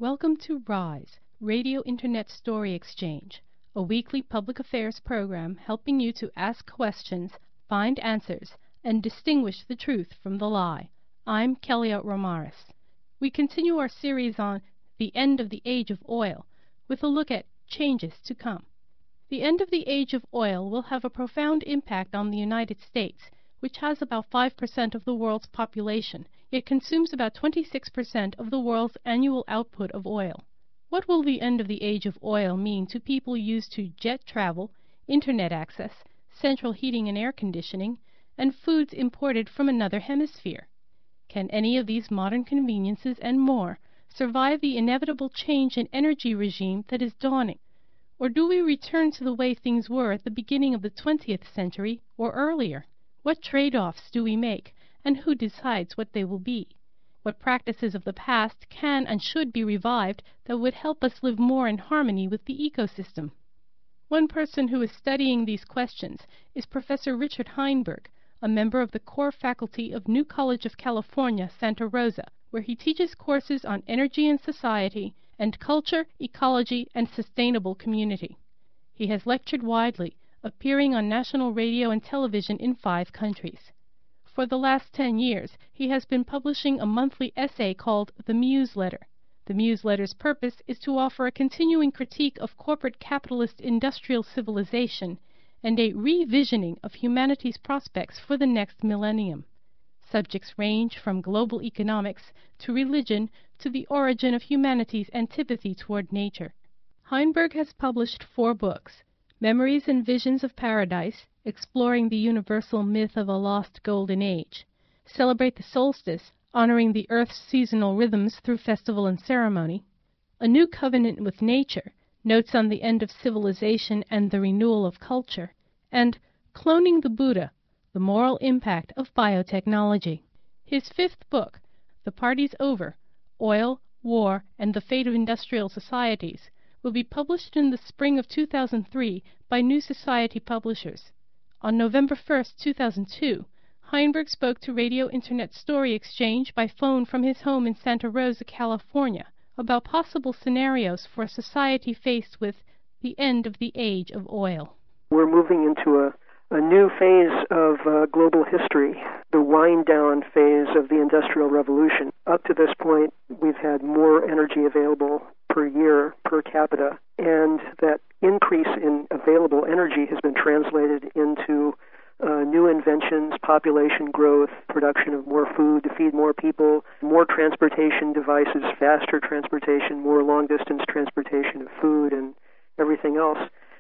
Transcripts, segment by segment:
Welcome to RISE, Radio Internet Story Exchange, a weekly public affairs program helping you to ask questions, find answers, and distinguish the truth from the lie. I'm Kelly Romaris. We continue our series on The End of the Age of Oil with a look at changes to come. The end of the age of oil will have a profound impact on the United States, which has about 5% of the world's population, yet consumes about 26% of the world's annual output of oil. What will the end of the age of oil mean to people used to jet travel, internet access, central heating and air conditioning, and foods imported from another hemisphere? Can any of these modern conveniences and more survive the inevitable change in energy regime that is dawning? Or do we return to the way things were at the beginning of the 20th century or earlier? What trade-offs do we make, and who decides what they will be? What practices of the past can and should be revived that would help us live more in harmony with the ecosystem? One person who is studying these questions is Professor Richard Heinberg, a member of the core faculty of New College of California, Santa Rosa, where he teaches courses on energy and society and culture, ecology, and sustainable community. He has lectured widely, appearing on national radio and television in 5 countries. For the last 10 years, he has been publishing a monthly essay called The Muse Letter. The Muse Letter's purpose is to offer a continuing critique of corporate capitalist industrial civilization and a revisioning of humanity's prospects for the next millennium. Subjects range from global economics to religion to the origin of humanity's antipathy toward nature. Heinberg has published 4 books: Memories and Visions of Paradise, exploring the universal myth of a lost golden age; Celebrate the Solstice, honoring the Earth's seasonal rhythms through festival and ceremony; A New Covenant with Nature, notes on the end of civilization and the renewal of culture; and Cloning the Buddha, the moral impact of biotechnology. His 5th book, The Party's Over: Oil, War, and the Fate of Industrial Societies, will be published in the spring of 2003 by New Society Publishers. On November 1, 2002, Heinberg spoke to Radio Internet Story Exchange by phone from his home in Santa Rosa, California, about possible scenarios for a society faced with the end of the age of oil. We're moving into a new phase of global history, the wind-down phase of the Industrial Revolution. Up to this point, we've had more energy available per year, per capita, and that increase in available energy has been translated into new inventions, population growth, production of more food to feed more people, more transportation devices, faster transportation, more long-distance transportation of food and everything else.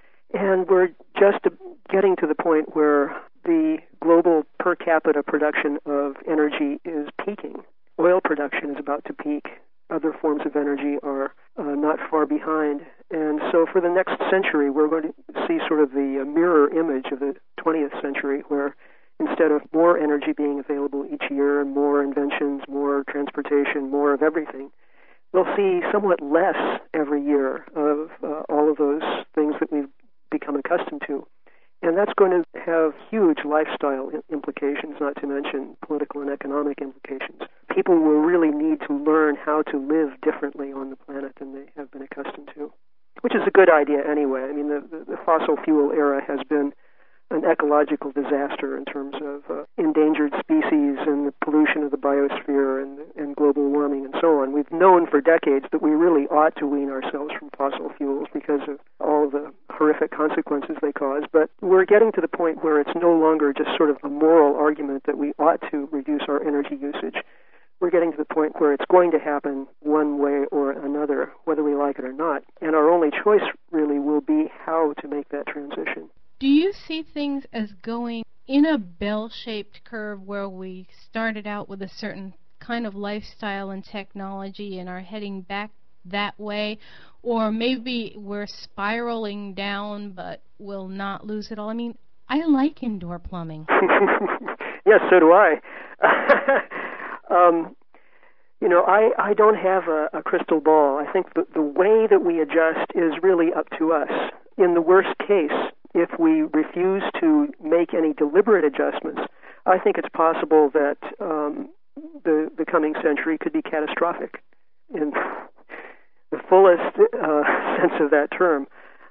And we're just getting to the point where the global per capita production of energy is peaking. Oil production is about to peak. Other forms of energy are not far behind. And so for the next century, we're going to see sort of the mirror image of the 20th century, where instead of more energy being available each year and more inventions, more transportation, more of everything, we'll see somewhat less every year of all of those things that we've become accustomed to. And that's going to have huge lifestyle implications, not to mention political and economic implications. People will really need to learn how to live differently on the planet than they have been accustomed to, which is a good idea anyway. I mean, the fossil fuel era has been an ecological disaster in terms of endangered species and the pollution of the biosphere and global warming and so on. We've known for decades that we really ought to wean ourselves from fossil fuels because of all of the horrific consequences they cause, but we're getting to the point where it's no longer just sort of a moral argument that we ought to reduce our energy usage. We're getting to the point where it's going to happen one way or another, whether we like it or not, and our only choice really will be how to make that transition. Do you see things as going in a bell-shaped curve where we started out with a certain kind of lifestyle and technology and are heading back that way, or maybe we're spiraling down but will not lose it all? I mean, I like indoor plumbing. Yes, so do I. I don't have a crystal ball. I think the way that we adjust is really up to us. In the worst case, if we refuse to make any deliberate adjustments, I think it's possible that the coming century could be catastrophic. And fullest sense of that term,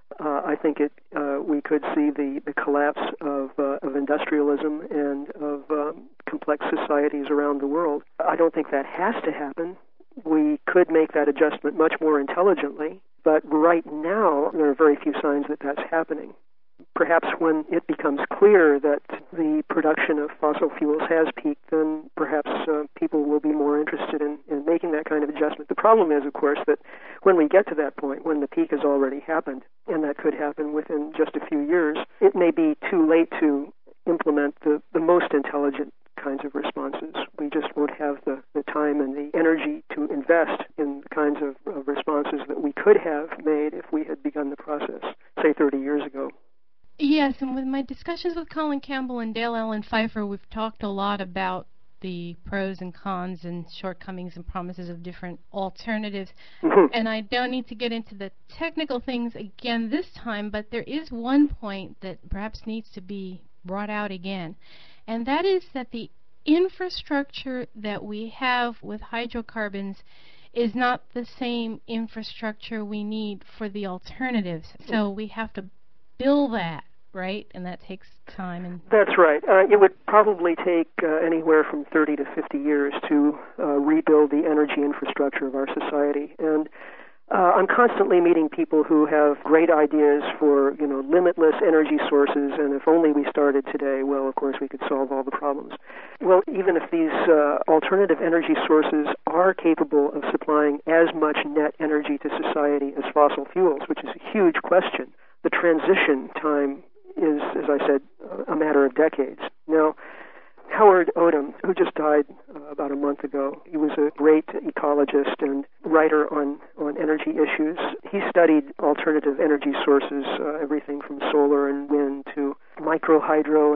I think we could see the collapse of industrialism and of complex societies around the world. I don't think that has to happen. We could make that adjustment much more intelligently, but right now there are very few signs that that's happening. Perhaps when it becomes clear that the production of fossil fuels has peaked, then perhaps people will be more interested in making that kind of adjustment. The problem is, of course, that when we get to that point, when the peak has already happened, and that could happen within just a few years, it may be too late to implement the most intelligent kinds of responses. We just won't have the time and the energy to invest in the kinds of responses that we could have made if we had begun the process, say, 30 years ago. Yes, and with my discussions with Colin Campbell and Dale Allen Pfeiffer, we've talked a lot about the pros and cons and shortcomings and promises of different alternatives. Mm-hmm. And I don't need to get into the technical things again this time, but there is one point that perhaps needs to be brought out again, and that is that the infrastructure that we have with hydrocarbons is not the same infrastructure we need for the alternatives. So we have to build that, right? And that takes time. And that's right. It would probably take anywhere from 30 to 50 years to rebuild the energy infrastructure of our society. And I'm constantly meeting people who have great ideas for, limitless energy sources, and if only we started today, well, of course, we could solve all the problems. Well, even if these alternative energy sources are capable of supplying as much net energy to society as fossil fuels, which is a huge question, the transition time is, as I said, a matter of decades. Now, Howard Odum, who just died about a month ago, he was a great ecologist and writer on energy issues. He studied alternative energy sources, everything from solar and wind to microhydro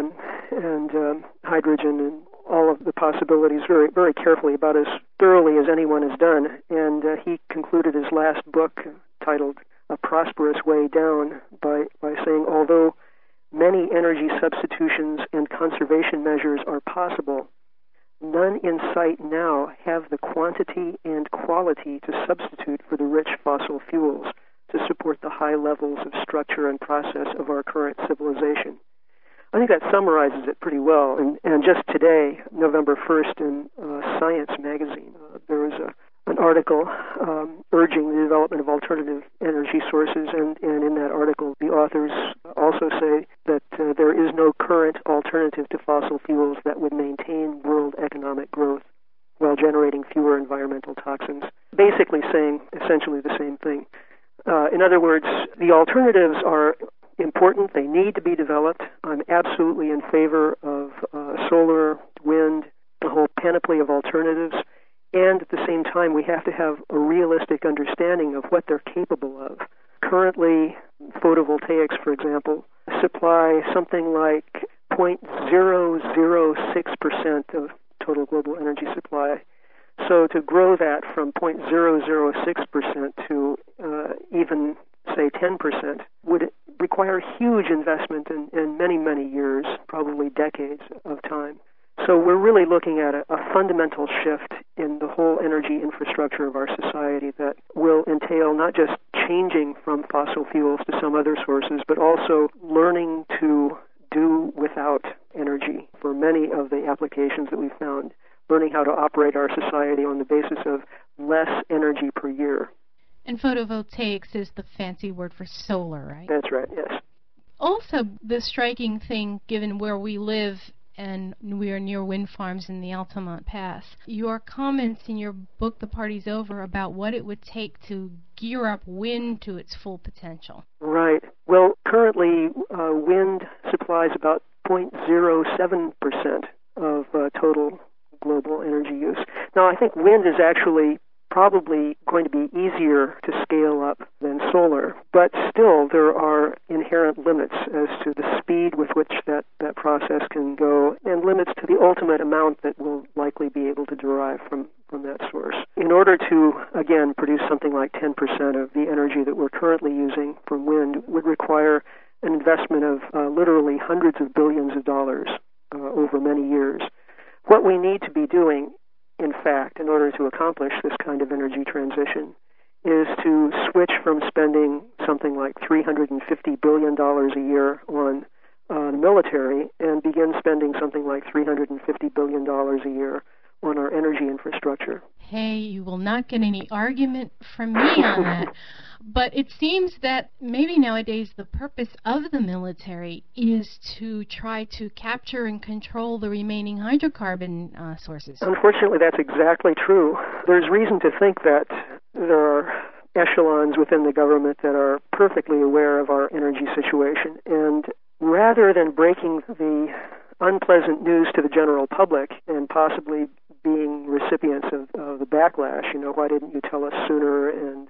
and hydrogen and all of the possibilities very, very carefully, about as thoroughly as anyone has done. And he concluded his last book, titled A Prosperous Way Down, by saying, although many energy substitutions and conservation measures are possible, none in sight now have the quantity and quality to substitute for the rich fossil fuels to support the high levels of structure and process of our current civilization. I think that summarizes it pretty well. And just today, November 1st, in Science magazine, there was an article urging the development of alternative energy sources, and in that article the authors also say that there is no current alternative to fossil fuels that would maintain world economic growth while generating fewer environmental toxins, basically saying essentially the same thing. In other words, the alternatives are important. They need to be developed. I'm absolutely in favor of solar, wind, the whole panoply of alternatives. And at the same time, we have to have a realistic understanding of what they're capable of. Currently, photovoltaics, for example, supply something like 0.006% of total global energy supply. So to grow that from 0.006% to even, say, 10% would require huge investment in many, many years, probably decades of time. So we're really looking at a fundamental shift in the whole energy infrastructure of our society that will entail not just changing from fossil fuels to some other sources, but also learning to do without energy for many of the applications that we've found, learning how to operate our society on the basis of less energy per year. And photovoltaics is the fancy word for solar, right? That's right, yes. Also, the striking thing, given where we live, and we are near wind farms in the Altamont Pass, your comments in your book, The Party's Over, about what it would take to gear up wind to its full potential. Right. Well, currently, wind supplies about 0.07% of total global energy use. Now, I think wind is actually probably going to be easier to scale up than solar, but still there are inherent limits as to the speed with which that process can go, and limits to the ultimate amount that we'll likely be able to derive from that source. In order to, again, produce something like 10% of the energy that we're currently using from wind would require an investment of literally hundreds of billions of dollars over many years. What we need to be doing, in fact, in order to accomplish this kind of energy transition, is to switch from spending something like $350 billion a year on the military and begin spending something like $350 billion a year on our energy infrastructure. Hey, you will not get any argument from me on that. But it seems that maybe nowadays the purpose of the military is to try to capture and control the remaining hydrocarbon sources. Unfortunately, that's exactly true. There's reason to think that there are echelons within the government that are perfectly aware of our energy situation. And rather than breaking the unpleasant news to the general public and possibly being recipients of the backlash, why didn't you tell us sooner, and,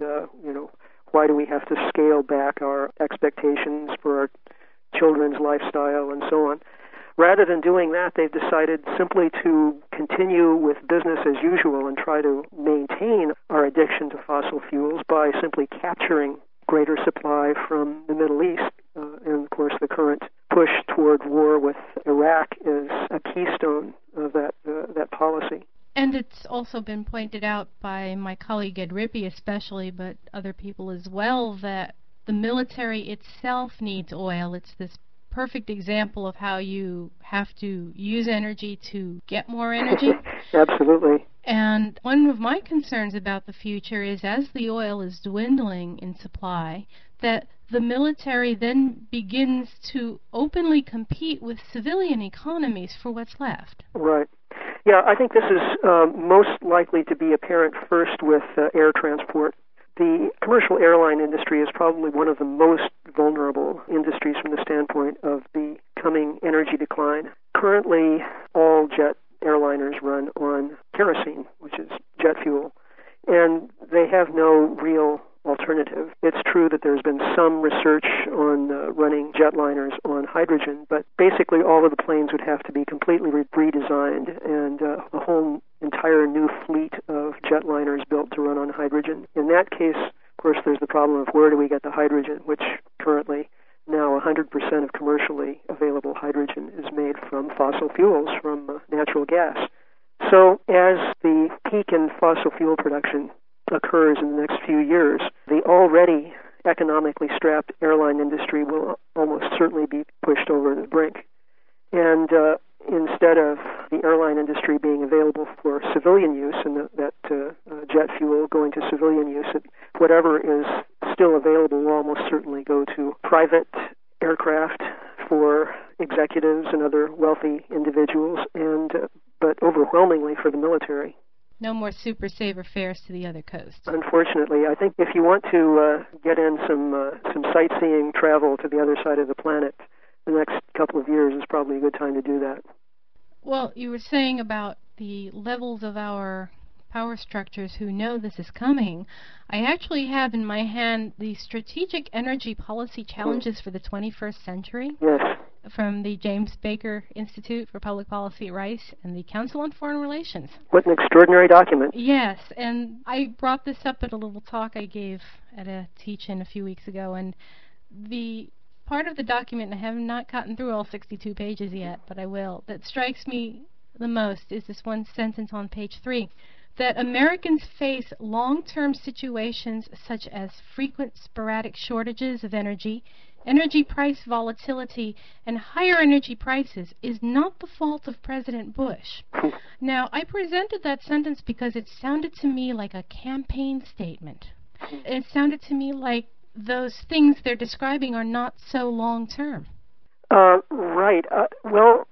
why do we have to scale back our expectations for our children's lifestyle and so on? Rather than doing that, they've decided simply to continue with business as usual and try to maintain our addiction to fossil fuels by simply capturing greater supply from the Middle East. And, of course, the current push toward war with Iraq is a keystone of that policy. And it's also been pointed out by my colleague Ed Rippey especially, but other people as well, that the military itself needs oil. It's this perfect example of how you have to use energy to get more energy. Absolutely. And one of my concerns about the future is, as the oil is dwindling in supply, that the military then begins to openly compete with civilian economies for what's left. Right. Yeah, I think this is most likely to be apparent first with air transport. The commercial airline industry is probably one of the most vulnerable industries from the standpoint of the coming energy decline. Currently, all jet airliners run on kerosene, which is jet fuel, and they have no real alternative. It's true that there's been some research on running jetliners on hydrogen, but basically all of the planes would have to be completely redesigned, and a whole entire new fleet of jetliners built to run on hydrogen. In that case, of course, there's the problem of where do we get the hydrogen, which currently now 100% of commercially available hydrogen is made from fossil fuels, from natural gas. So as the peak in fossil fuel production occurs in the next few years, the already economically strapped airline industry will almost certainly be pushed over the brink. And instead of the airline industry being available for civilian use and that jet fuel going to civilian use, whatever is still available will almost certainly go to private aircraft for executives and other wealthy individuals, but overwhelmingly for the military. No more Super Saver fares to the other coast. Unfortunately, I think if you want to get in some sightseeing travel to the other side of the planet, the next couple of years is probably a good time to do that. Well, you were saying about the levels of our power structures who know this is coming. I actually have in my hand the Strategic Energy Policy Challenges for the 21st Century. Yes. From the James Baker Institute for Public Policy at Rice and the Council on Foreign Relations. What an extraordinary document. Yes, and I brought this up at a little talk I gave at a teach-in a few weeks ago, and the part of the document, I have not gotten through all 62 pages yet, but I will, that strikes me the most is this one sentence on page 3, that Americans face long-term situations such as frequent sporadic shortages of energy price volatility, and higher energy prices is not the fault of President Bush. Now, I presented that sentence because it sounded to me like a campaign statement. It sounded to me like those things they're describing are not so long-term. Right. Well,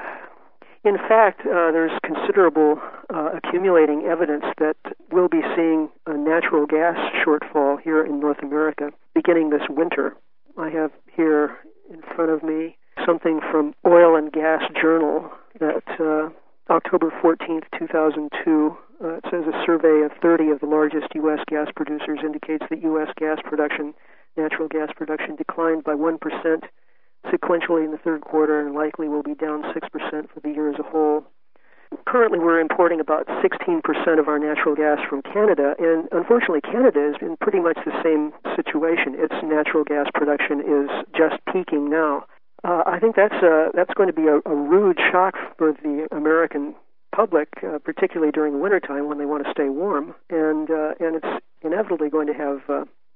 in fact, there's considerable accumulating evidence that we'll be seeing a natural gas shortfall here in North America beginning this winter. I have here in front of me something from Oil and Gas Journal that October 14th, 2002, it says a survey of 30 of the largest U.S. gas producers indicates that U.S. gas production, natural gas production, declined by 1% sequentially in the third quarter and likely will be down 6% for the year as a whole. Currently, we're importing about 16% of our natural gas from Canada, and unfortunately, Canada is in pretty much the same situation. Its natural gas production is just peaking now. I think that's going to be a rude shock for the American public, particularly during the wintertime when they want to stay warm, and it's inevitably going to have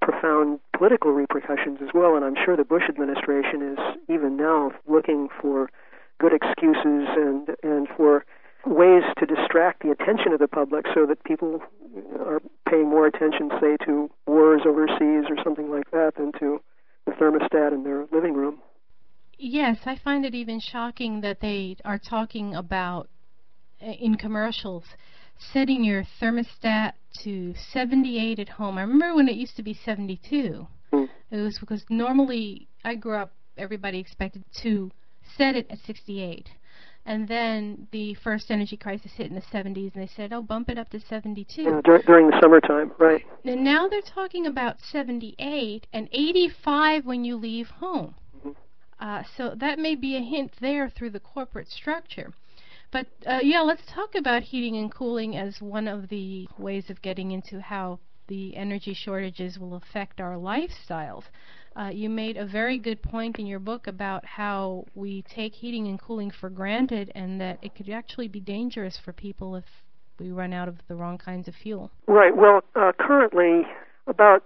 profound political repercussions as well, and I'm sure the Bush administration is even now looking for good excuses and for ways to distract the attention of the public so that people are paying more attention, say, to wars overseas or something like that than to the thermostat in their living room. Yes, I find it even shocking that they are talking about, in commercials, setting your thermostat to 78 at home. I remember when it used to be 72. It was because normally I grew up, everybody expected to set it at 68. And then the first energy crisis hit in the 70s, and they said, oh, bump it up to 72. Yeah, during the summertime, right. And now they're talking about 78 and 85 when you leave home. So that may be a hint there through the corporate structure. But, let's talk about heating and cooling as one of the ways of getting into how the energy shortages will affect our lifestyles. You made a very good point in your book about how we take heating and cooling for granted and that it could actually be dangerous for people if we run out of the wrong kinds of fuel. Right. Well, currently about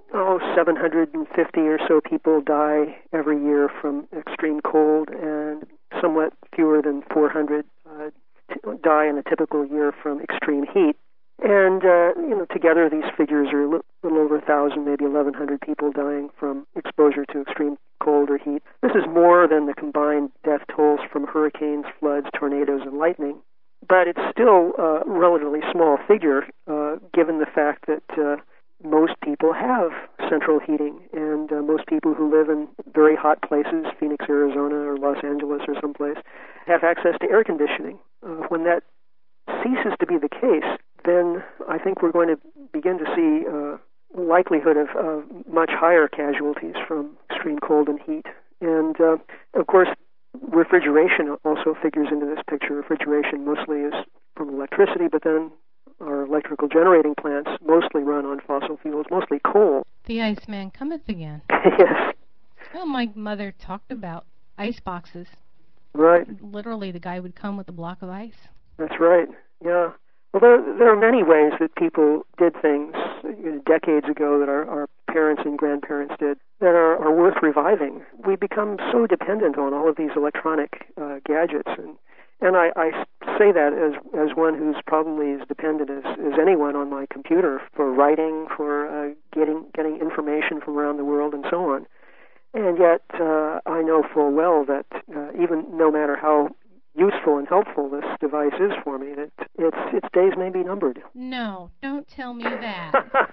750 or so people die every year from extreme cold, and somewhat fewer than 400 die in a typical year from extreme heat. And, together these figures are a little over 1,000, maybe 1,100 people dying from exposure to extreme cold or heat. This is more than the combined death tolls from hurricanes, floods, tornadoes, and lightning. But it's still a relatively small figure, given the fact that most people have central heating, and most people who live in very hot places, Phoenix, Arizona, or Los Angeles or someplace, have access to air conditioning. When that ceases to be the case, then I think we're going to begin to see likelihood of much higher casualties from extreme cold and heat. And, of course, refrigeration also figures into this picture. Refrigeration mostly is from electricity, but then our electrical generating plants mostly run on fossil fuels, mostly coal. The Iceman cometh again. Yes. Well, my mother talked about ice boxes. Right. Literally, the guy would come with a block of ice. That's right, yeah. Well, there are many ways that people did things decades ago that our parents and grandparents did that are worth reviving. We become so dependent on all of these electronic gadgets, and I say that as one who's probably as dependent as anyone on my computer for writing, for getting information from around the world, and so on. And yet, I know full well that even no matter how useful and helpful this device is for me, that its days may be numbered. No, don't tell me that.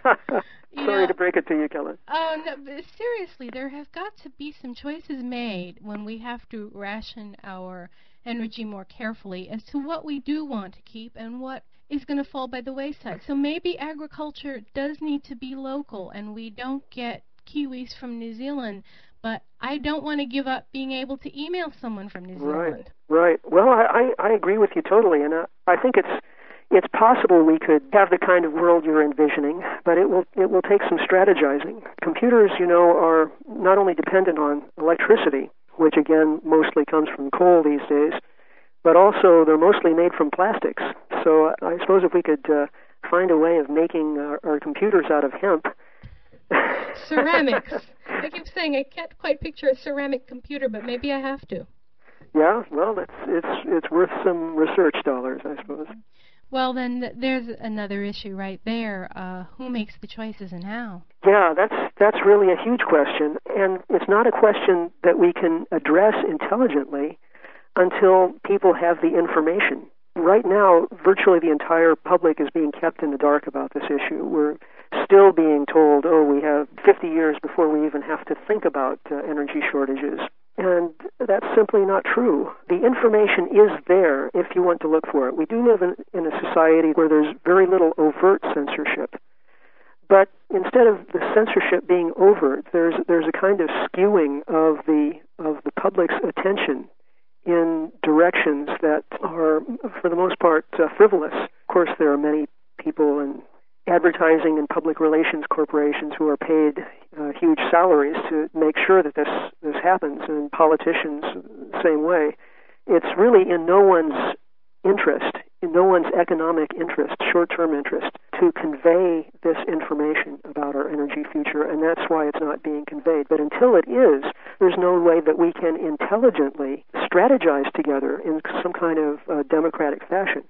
Sorry to break it to you, Kellen. Oh, no, but seriously, there have got to be some choices made when we have to ration our energy more carefully as to what we do want to keep and what is going to fall by the wayside. So maybe agriculture does need to be local and we don't get kiwis from New Zealand, but I don't want to give up being able to email someone from New Zealand. Right. Well, I agree with you totally, and I think it's possible we could have the kind of world you're envisioning, but it will take some strategizing. Computers, are not only dependent on electricity, which again mostly comes from coal these days, but also they're mostly made from plastics. So I suppose if we could find a way of making our computers out of hemp. Ceramics. I keep saying I can't quite picture a ceramic computer, but maybe I have to. Yeah, well, it's worth some research dollars, I suppose. Well, then there's another issue right there. Who makes the choices and how? Yeah, that's really a huge question, and it's not a question that we can address intelligently until people have the information. Right now, virtually the entire public is being kept in the dark about this issue. We're still being told, we have 50 years before we even have to think about energy shortages. And that's simply not true. The information is there if you want to look for it. We do live in a society where there's very little overt censorship. But instead of the censorship being overt, there's a kind of skewing of the public's attention in directions that are, for the most part, frivolous. Of course, there are many people in advertising and public relations corporations who are paid huge salaries to make sure that this happens, and politicians the same way. It's really in no one's interest, in no one's economic interest, short-term interest, to convey this information about our energy future, and that's why it's not being conveyed. But until it is, there's no way that we can intelligently strategize together in some kind of democratic fashion.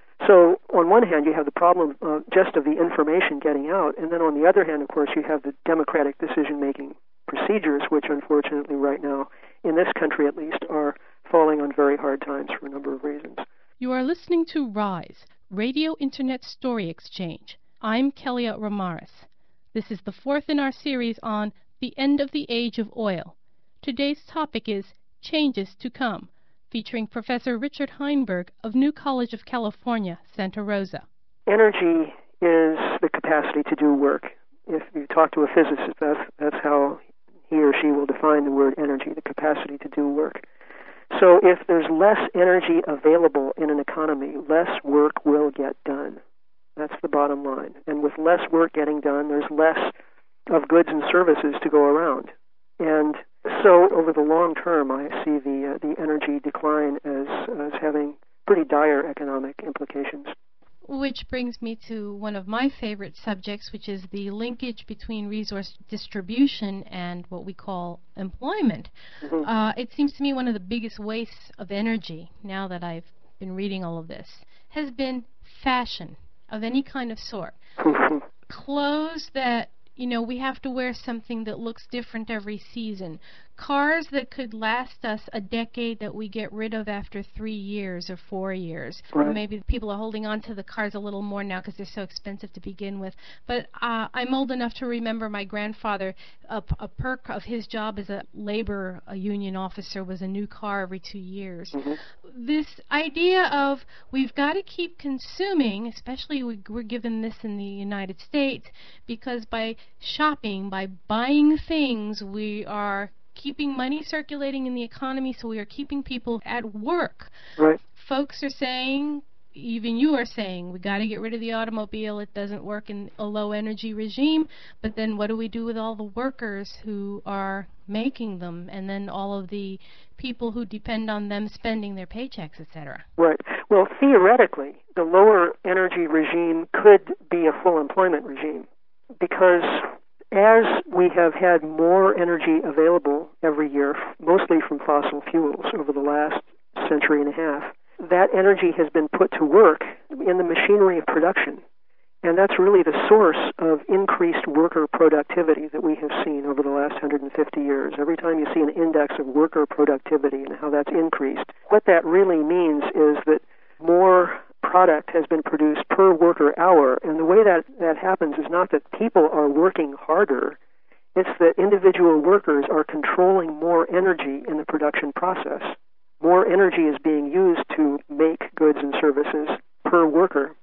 So on one hand, you have the problem just of the information getting out, and then on the other hand, of course, you have the democratic decision-making procedures, which unfortunately right now, in this country at least, are falling on very hard times for a number of reasons. You are listening to RISE, Radio Internet Story Exchange. I'm Kelia Ramaris. This is the fourth in our series on the end of the age of oil. Today's topic is Changes to Come, featuring Professor Richard Heinberg of New College of California, Santa Rosa. Energy is the capacity to do work. If you talk to a physicist, that's how he or she will define the word energy, the capacity to do work. So if there's less energy available in an economy, less work will get done. That's the bottom line. And with less work getting done, there's less of goods and services to go around. And so over the long term, I see the energy decline as having pretty dire economic implications. Which brings me to one of my favorite subjects, which is the linkage between resource distribution and what we call employment. Mm-hmm. It seems to me one of the biggest wastes of energy, now that I've been reading all of this, has been fashion of any kind of sort. Mm-hmm. Clothes that, we have to wear something that looks different every season. Cars that could last us a decade that we get rid of after 3 years or 4 years. Right. Or maybe people are holding on to the cars a little more now because they're so expensive to begin with. But I'm old enough to remember my grandfather, a perk of his job as a union officer was a new car every 2 years. Mm-hmm. This idea of we've got to keep consuming, especially we're given this in the United States, because by shopping, by buying things, we are keeping money circulating in the economy, so we are keeping people at work. Right. Folks are saying, even you are saying, we got to get rid of the automobile. It doesn't work in a low-energy regime. But then what do we do with all the workers who are making them, and then all of the people who depend on them spending their paychecks, etc.? Right. Well, theoretically, the lower energy regime could be a full employment regime, because as we have had more energy available every year, mostly from fossil fuels over the last century and a half, that energy has been put to work in the machinery of production. And that's really the source of increased worker productivity that we have seen over the last 150 years. Every time you see an index of worker productivity and how that's increased, what that really means is that more product has been produced per worker hour. And the way that happens is not that people are working harder, it's that individual workers are controlling more energy in the production process. More energy is being used to make goods and services per worker.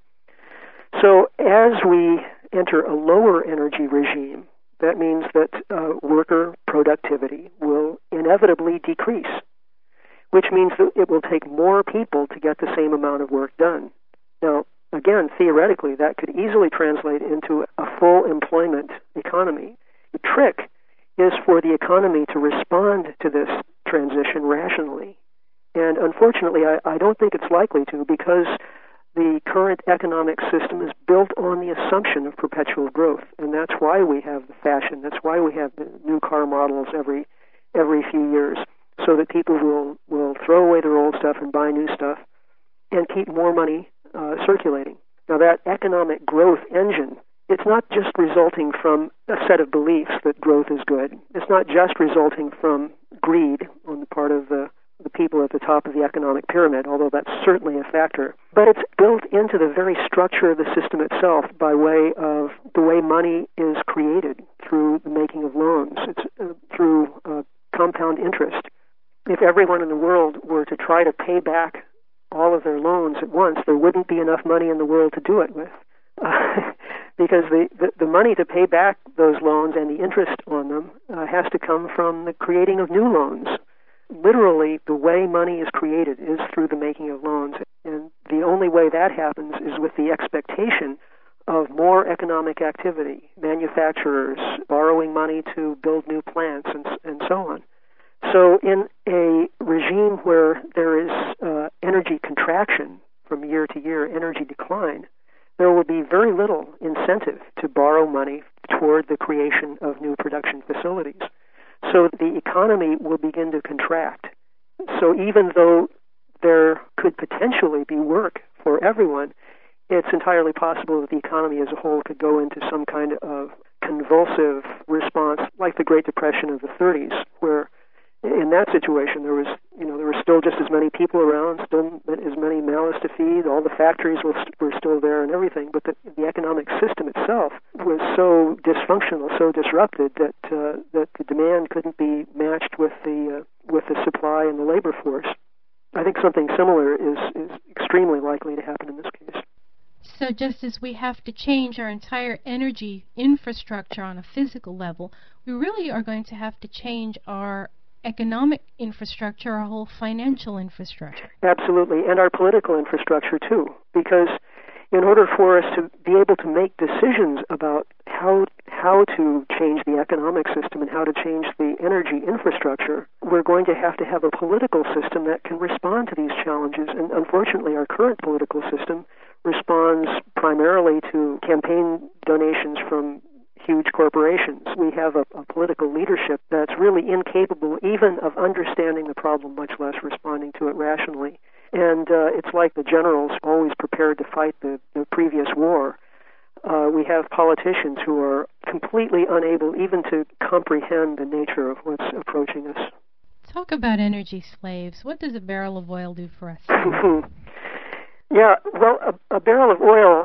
So as we enter a lower energy regime, that means that worker productivity will inevitably decrease, which means that it will take more people to get the same amount of work done. Now, again, theoretically, that could easily translate into a full employment economy. The trick is for the economy to respond to this transition rationally. And unfortunately, I don't think it's likely to, because the current economic system is built on the assumption of perpetual growth. And that's why we have the fashion. That's why we have the new car models every few years, so that people will throw away their old stuff and buy new stuff and keep more money circulating. Now, that economic growth engine, it's not just resulting from a set of beliefs that growth is good. It's not just resulting from greed on the part of the people at the top of the economic pyramid, although that's certainly a factor. But it's built into the very structure of the system itself by way of the way money is created through the making of loans. It's through compound interest. If everyone in the world were to try to pay back all of their loans at once, there wouldn't be enough money in the world to do it with. Because the money to pay back those loans and the interest on them has to come from the creating of new loans. Literally, the way money is created is through the making of loans. And the only way that happens is with the expectation of more economic activity, manufacturers borrowing money to build new plants and so on. So in a regime where there is energy contraction from year to year, energy decline, there will be very little incentive to borrow money toward the creation of new production facilities. So the economy will begin to contract. So even though there could potentially be work for everyone, it's entirely possible that the economy as a whole could go into some kind of convulsive response like the Great Depression of the 30s, where in that situation there were still just as many people around, still as many mouths to feed, all the factories were still there and everything, but the economic system itself was so dysfunctional, so disrupted that the demand couldn't be matched with the supply and the labor force. I think something similar is extremely likely to happen in this case. So just as we have to change our entire energy infrastructure on a physical level, we really are going to have to change our economic infrastructure, our whole financial infrastructure. Absolutely, and our political infrastructure too, because in order for us to be able to make decisions about how to change the economic system and how to change the energy infrastructure, we're going to have a political system that can respond to these challenges. And unfortunately, our current political system responds primarily to campaign donations from huge corporations. We have a political leadership that's really incapable even of understanding the problem, much less responding to it rationally. And it's like the generals always prepared to fight the previous war. We have politicians who are completely unable even to comprehend the nature of what's approaching us. Talk about energy slaves. What does a barrel of oil do for us? Yeah, well, a barrel of oil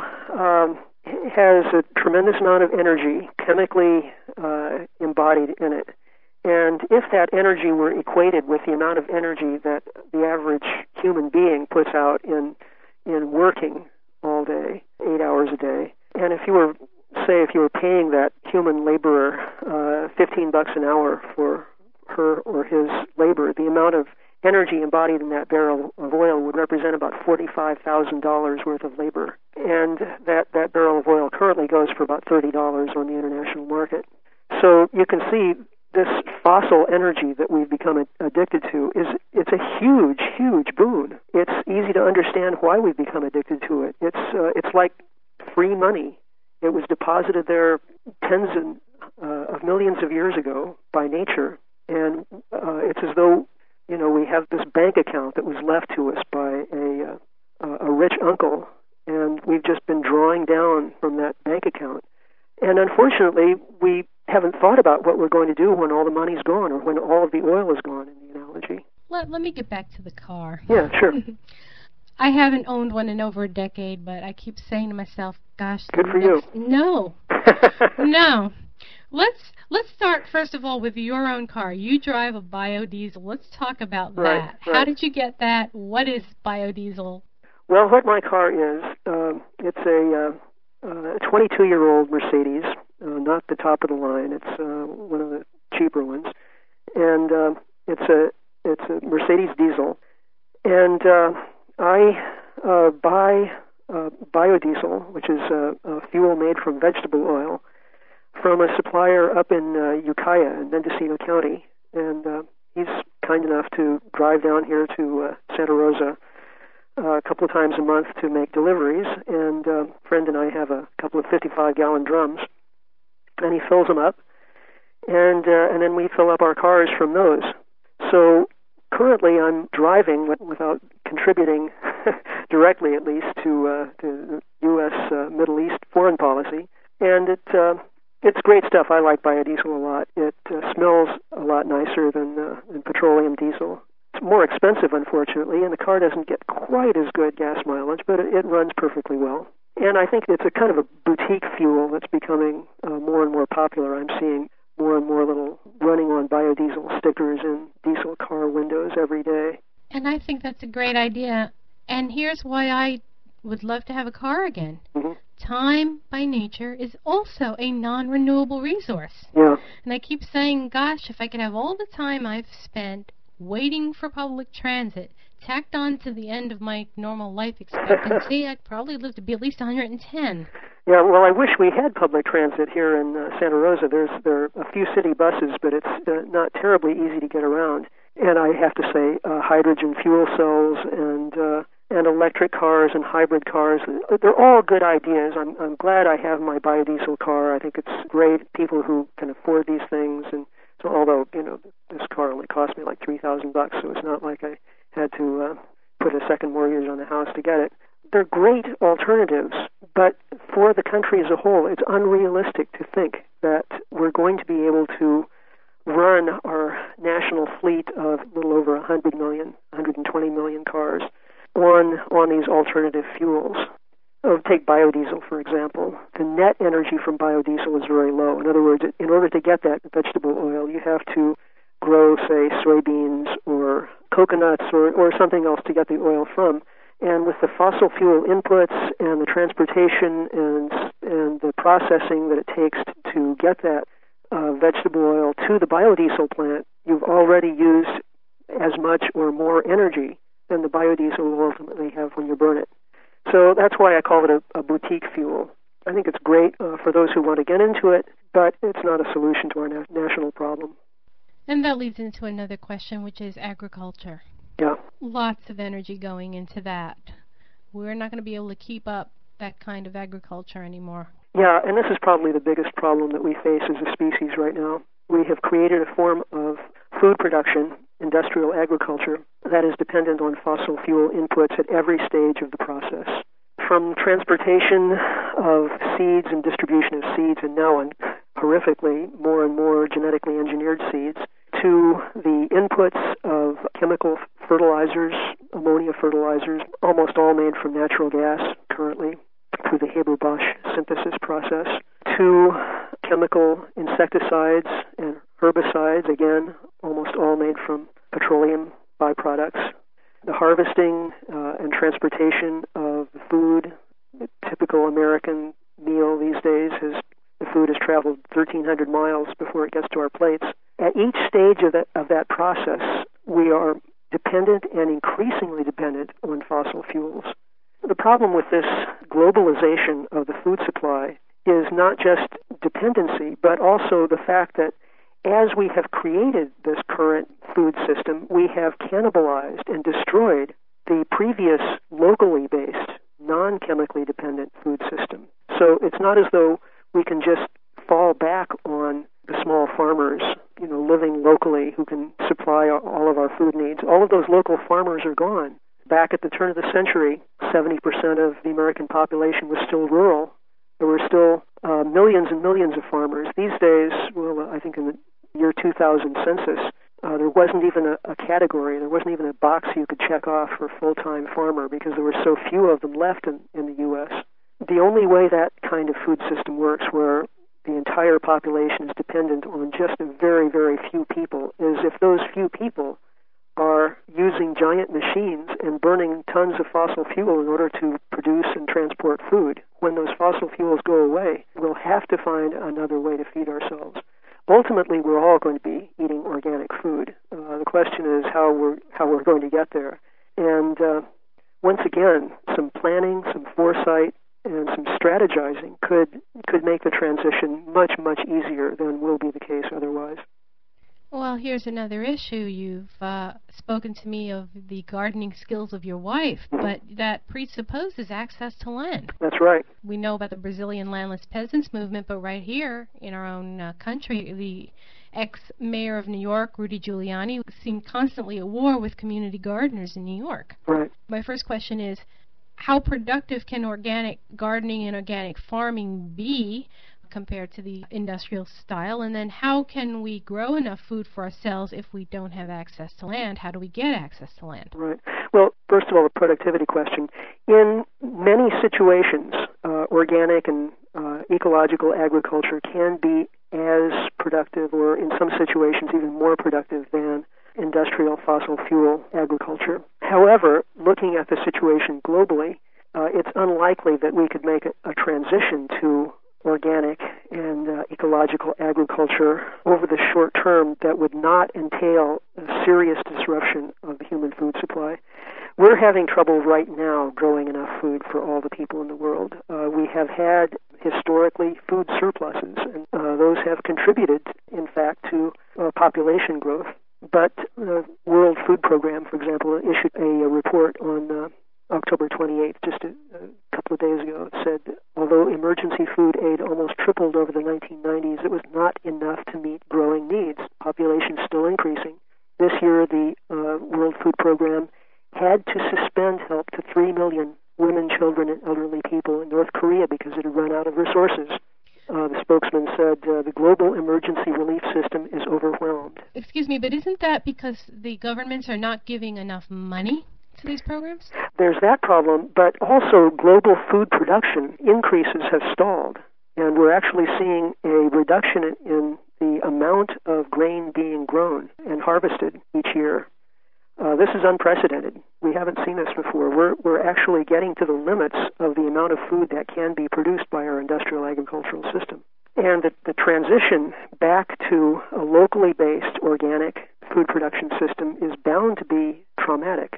has a tremendous amount of energy chemically embodied in it. And if that energy were equated with the amount of energy that the average human being puts out in working all day, 8 hours a day, and if you were paying that human laborer $15 an hour for her or his labor, the amount of energy embodied in that barrel of oil would represent about $45,000 worth of labor. And that barrel of oil currently goes for about $30 on the international market. So you can see this fossil energy that we've become addicted to it's a huge, huge boon. It's easy to understand why we've become addicted to it. It's like free money. It was deposited there tens of millions of years ago by nature, and it's as though we have this bank account that was left to us by a rich uncle, and we've just been drawing down from that bank account. And unfortunately, we haven't thought about what we're going to do when all the money's gone or when all of the oil is gone in the analogy. Let me get back to the car. Yeah, sure. I haven't owned one in over a decade, but I keep saying to myself, gosh. Good for you. No. No. Let's start, first of all, with your own car. You drive a biodiesel. Let's talk about that. Right. How did you get that? What is biodiesel? Well, what my car is, it's a 22-year-old Mercedes, not the top of the line. It's one of the cheaper ones, and it's a Mercedes diesel. And I buy biodiesel, which is a fuel made from vegetable oil, from a supplier up in Ukiah in Mendocino County, and he's kind enough to drive down here to Santa Rosa a couple of times a month to make deliveries, and a friend and I have a couple of 55-gallon drums, and he fills them up, and then we fill up our cars from those. So currently I'm driving without contributing directly, at least, to the U.S. Middle East foreign policy, and it's great stuff. I like biodiesel a lot. It smells a lot nicer than petroleum diesel. It's more expensive, unfortunately, and the car doesn't get quite as good gas mileage, but it runs perfectly well. And I think it's a kind of a boutique fuel that's becoming more and more popular. I'm seeing more and more little running on biodiesel stickers in diesel car windows every day. And I think that's a great idea. And here's why I would love to have a car again. Mm-hmm. Time, by nature, is also a non-renewable resource. Yeah. And I keep saying, gosh, if I could have all the time I've spent waiting for public transit tacked on to the end of my normal life expectancy, I'd probably live to be at least 110. Yeah, well, I wish we had public transit here in Santa Rosa. There are a few city buses, but it's not terribly easy to get around. And I have to say, hydrogen fuel cells and and electric cars and hybrid cars. They're all good ideas. I'm glad I have my biodiesel car. I think it's great. People who can afford these things, and so although this car only cost me like $3,000, so it's not like I had to put a second mortgage on the house to get it. They're great alternatives, but for the country as a whole, it's unrealistic to think that we're going to be able to run our national fleet of a little over 100 million, 120 million cars on these alternative fuels. Take biodiesel, for example. The net energy from biodiesel is very low. In other words, in order to get that vegetable oil, you have to grow, say, soybeans or coconuts or something else to get the oil from. And with the fossil fuel inputs and the transportation and the processing that it takes to get that vegetable oil to the biodiesel plant, you've already used as much or more energy than the biodiesel will ultimately have when you burn it. So that's why I call it a boutique fuel. I think it's great for those who want to get into it, but it's not a solution to our national problem. And that leads into another question, which is agriculture. Yeah. Lots of energy going into that. We're not going to be able to keep up that kind of agriculture anymore. Yeah, and this is probably the biggest problem that we face as a species right now. We have created a form of food production, industrial agriculture, that is dependent on fossil fuel inputs at every stage of the process. From transportation of seeds and distribution of seeds, and now on horrifically more and more genetically engineered seeds, to the inputs of chemical fertilizers, ammonia fertilizers, almost all made from natural gas currently through the Haber-Bosch synthesis process, to chemical insecticides and herbicides, again, almost all made from petroleum byproducts. The harvesting and transportation of the food, the typical American meal these days, the food has traveled 1,300 miles before it gets to our plates. At each stage of that process, we are dependent and increasingly dependent on fossil fuels. The problem with this globalization of the food supply is not just dependency, but also the fact that as we have created this current food system, we have cannibalized and destroyed the previous locally based, non-chemically dependent food system. So it's not as though we can just fall back on the small farmers, living locally who can supply all of our food needs. All of those local farmers are gone. Back at the turn of the century, 70% of the American population was still rural. There were still millions and millions of farmers. These days, I think in the year 2000 census, there wasn't even a category. There wasn't even a box you could check off for full-time farmer because there were so few of them left in the U.S. The only way that kind of food system works, where the entire population is dependent on just a very, very few people, is if those few people are using giant machines and burning tons of fossil fuel in order to produce and transport food. When those fossil fuels go away, we'll have to find another way to feed ourselves. Ultimately, we're all going to be eating organic food. The question is how we're going to get there. And once again, some planning, some foresight, and some strategizing could make the transition much, much easier than will be the case otherwise. Well, here's another issue. You've spoken to me of the gardening skills of your wife, but that presupposes access to land. That's right. We know about the Brazilian landless peasants movement, but right here in our own country, the ex-mayor of New York, Rudy Giuliani, seemed constantly at war with community gardeners in New York. Right. My first question is, how productive can organic gardening and organic farming be compared to the industrial style? And then how can we grow enough food for ourselves if we don't have access to land? How do we get access to land? Right. Well, first of all, the productivity question. In many situations, organic and ecological agriculture can be as productive, or in some situations even more productive, than industrial fossil fuel agriculture. However, looking at the situation globally, it's unlikely that we could make a transition to organic and ecological agriculture over the short term that would not entail a serious disruption of the human food supply. We're having trouble right now growing enough food for all the people in the world. We have had historically food surpluses, and those have contributed, in fact, to population growth. But the World Food Program, for example, issued a report on October 28th, just a couple of days ago. It said, although emergency food aid almost tripled over the 1990s, it was not enough to meet growing needs. Population still increasing. This year, the World Food Program had to suspend help to 3 million women, children, and elderly people in North Korea because it had run out of resources. The spokesman said the global emergency relief system is overwhelmed. Excuse me, but isn't that because the governments are not giving enough money to these programs? There's that problem, but also global food production increases have stalled, and we're actually seeing a reduction in the amount of grain being grown and harvested each year. This is unprecedented. We haven't seen this before. We're actually getting to the limits of the amount of food that can be produced by our industrial agricultural system. And the transition back to a locally based organic food production system is bound to be traumatic.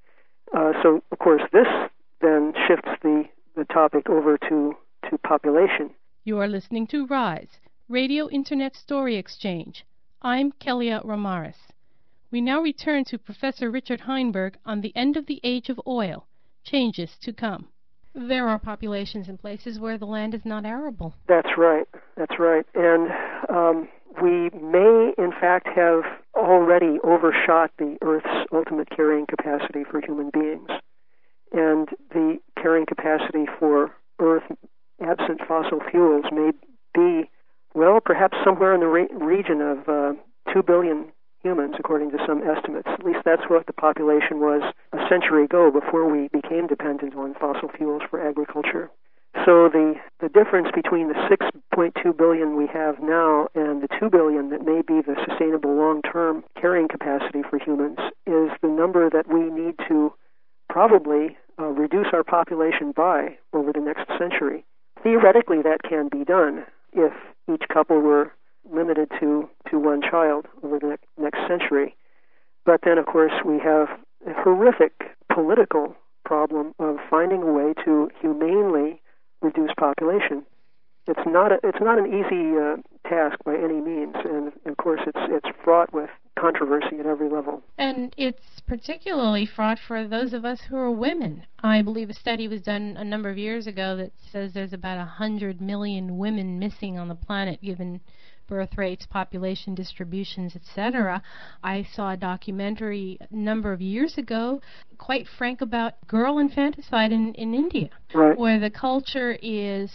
So, of course, this then shifts the topic over to population. You are listening to RISE, Radio Internet Story Exchange. I'm Kelia Ramaris. We now return to Professor Richard Heinberg on the end of the age of oil, changes to come. There are populations in places where the land is not arable. That's right. And we may, in fact, have already overshot the Earth's ultimate carrying capacity for human beings. And the carrying capacity for Earth, absent fossil fuels, may be, well, perhaps somewhere in the region of 2 billion humans, according to some estimates. At least that's what the population was a century ago, before we became dependent on fossil fuels for agriculture. So the difference between the 6.2 billion we have now and the 2 billion that may be the sustainable long-term carrying capacity for humans is the number that we need to probably reduce our population by over the next century. Theoretically, that can be done if each couple were limited to one child over the next century. But then, of course, we have a horrific political problem of finding a way to humanely reduce population. It's not an easy task by any means, and of course it's fraught with controversy at every level. And it's particularly fraught for those of us who are women. I believe a study was done a number of years ago that says there's about 100 million women missing on the planet, given birth rates, population distributions, etc. I saw a documentary a number of years ago, quite frank, about girl infanticide in India, right, where the culture is,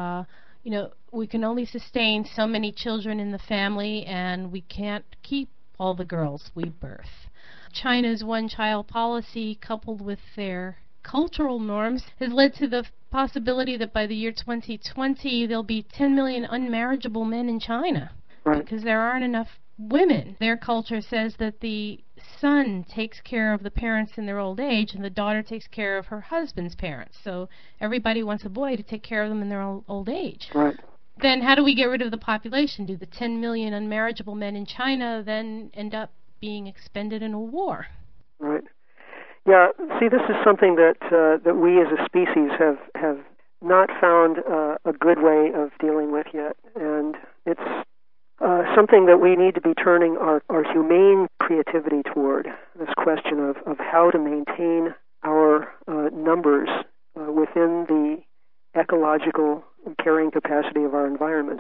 we can only sustain so many children in the family, and we can't keep all the girls we birth. China's one-child policy, coupled with their cultural norms, has led to the possibility that by the year 2020 there'll be 10 million unmarriageable men in China, right, because there aren't enough women. Their culture says that the son takes care of the parents in their old age and the daughter takes care of her husband's parents. So everybody wants a boy to take care of them in their old age. Right. Then how do we get rid of the population? Do the 10 million unmarriageable men in China then end up being expended in a war? Right. Yeah, see, this is something that we as a species have not found a good way of dealing with yet, and it's something that we need to be turning our humane creativity toward, this question of how to maintain our numbers within the ecological carrying capacity of our environments.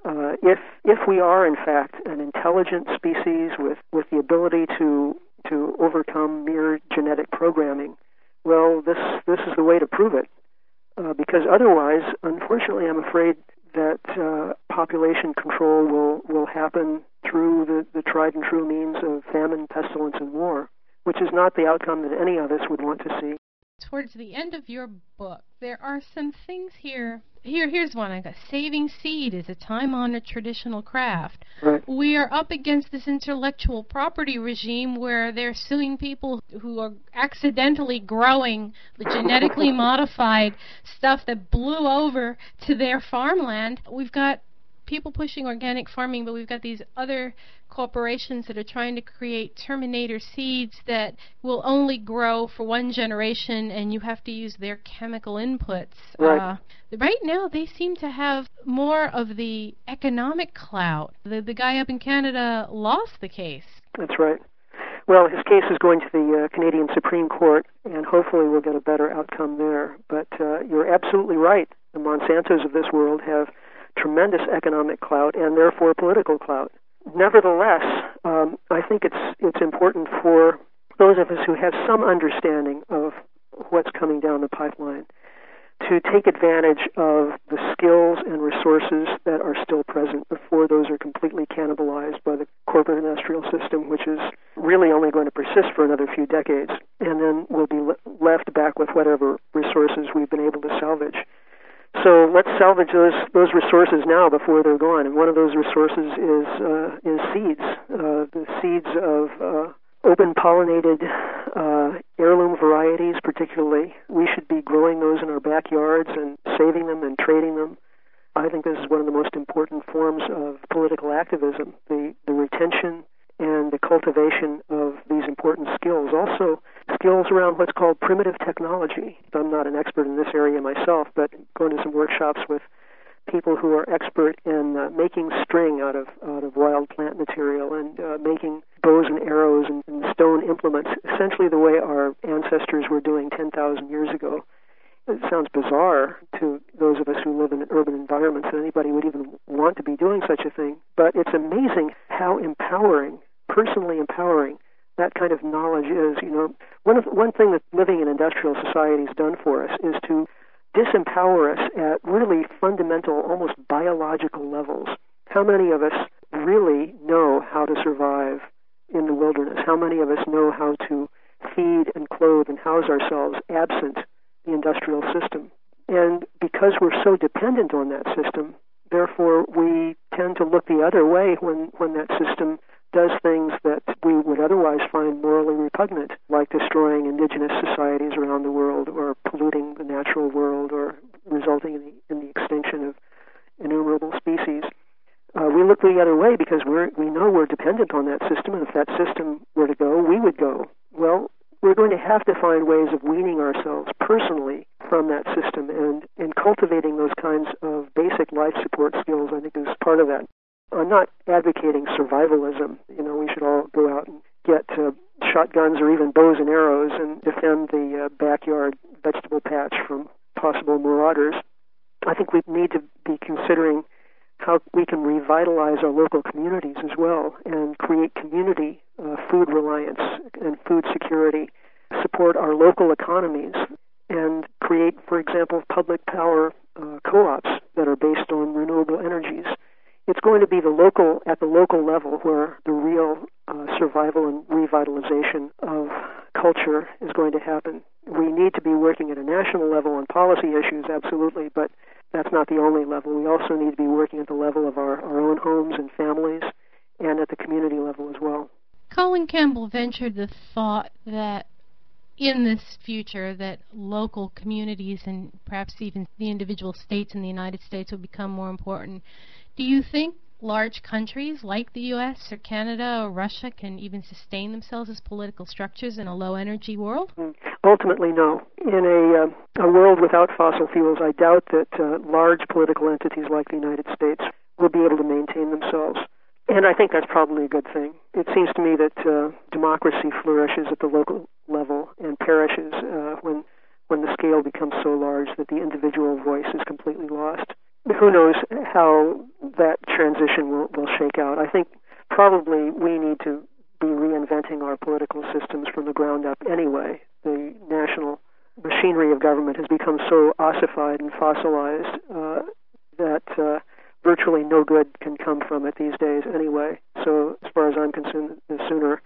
If we are, in fact, an intelligent species with the ability to overcome mere genetic programming, well, this is the way to prove it. Because otherwise, unfortunately, I'm afraid that population control will happen through the tried and true means of famine, pestilence, and war, which is not the outcome that any of us would want to see. Towards the end of your book, there are some things here. Here's one I got. Saving seed is a time-honored traditional craft. Right. We are up against this intellectual property regime where they're suing people who are accidentally growing the genetically modified stuff that blew over to their farmland. We've got people pushing organic farming, but we've got these other corporations that are trying to create Terminator seeds that will only grow for one generation, and you have to use their chemical inputs. Right. Right now, they seem to have more of the economic clout. The guy up in Canada lost the case. That's right. Well, his case is going to the Canadian Supreme Court, and hopefully we'll get a better outcome there. But you're absolutely right. The Monsantos of this world have tremendous economic clout and therefore political clout. Nevertheless, I think it's important for those of us who have some understanding of what's coming down the pipeline to take advantage of the skills and resources that are still present before those are completely cannibalized by the corporate industrial system, which is really only going to persist for another few decades, and then we'll be left back with whatever resources we've been able to salvage. So let's salvage those resources now before they're gone. And one of those resources is seeds, the seeds of open-pollinated heirloom varieties particularly. We should be growing those in our backyards and saving them and trading them. I think this is one of the most important forms of political activism, the retention and the cultivation of these important skills. Also, skills around what's called primitive technology. I'm not an expert in this area myself, but going to some workshops with people who are expert in making string out of wild plant material and making bows and arrows and stone implements, essentially the way our ancestors were doing 10,000 years ago. It sounds bizarre to those of us who live in urban environments that anybody would even want to be doing such a thing, but it's amazing how empowering, personally empowering, that kind of knowledge is. You know, one thing that living in industrial society has done for us is to disempower us at really fundamental, almost biological levels. How many of us really know how to survive in the wilderness? How many of us know how to feed and clothe and house ourselves absent the industrial system? And because we're so dependent on that system, therefore we tend to look the other way when that system does things that we would otherwise find morally repugnant, like destroying indigenous societies around the world or polluting the natural world or resulting in the extinction of innumerable species. We look the other way because we know we're dependent on that system, and if that system were to go, we would go. Well, we're going to have to find ways of weaning ourselves personally from that system, and cultivating those kinds of basic life support skills, I think, is part of that. I'm not advocating survivalism. You know, we should all go out and get shotguns or even bows and arrows and defend the backyard vegetable patch from possible marauders. I think we need to be considering how we can revitalize our local communities as well and create community food reliance and food security, support our local economies, and create, for example, public power co-ops that are based on renewable energies. It's going to be at the local level where the real survival and revitalization of culture is going to happen. We need to be working at a national level on policy issues, absolutely, but that's not the only level. We also need to be working at the level of our own homes and families and at the community level as well. Colin Campbell ventured the thought that in this future that local communities and perhaps even the individual states in the United States will become more important. Do you think large countries like the U.S. or Canada or Russia can even sustain themselves as political structures in a low-energy world? Ultimately, no. In a world without fossil fuels, I doubt that large political entities like the United States will be able to maintain themselves. And I think that's probably a good thing. It seems to me that democracy flourishes at the local level and perishes when the scale becomes so large that the individual voice is completely lost. Who knows how that transition will shake out. I think probably we need to be reinventing our political systems from the ground up anyway. The national machinery of government has become so ossified and fossilized that virtually no good can come from it these days anyway. So as far as I'm concerned, the sooner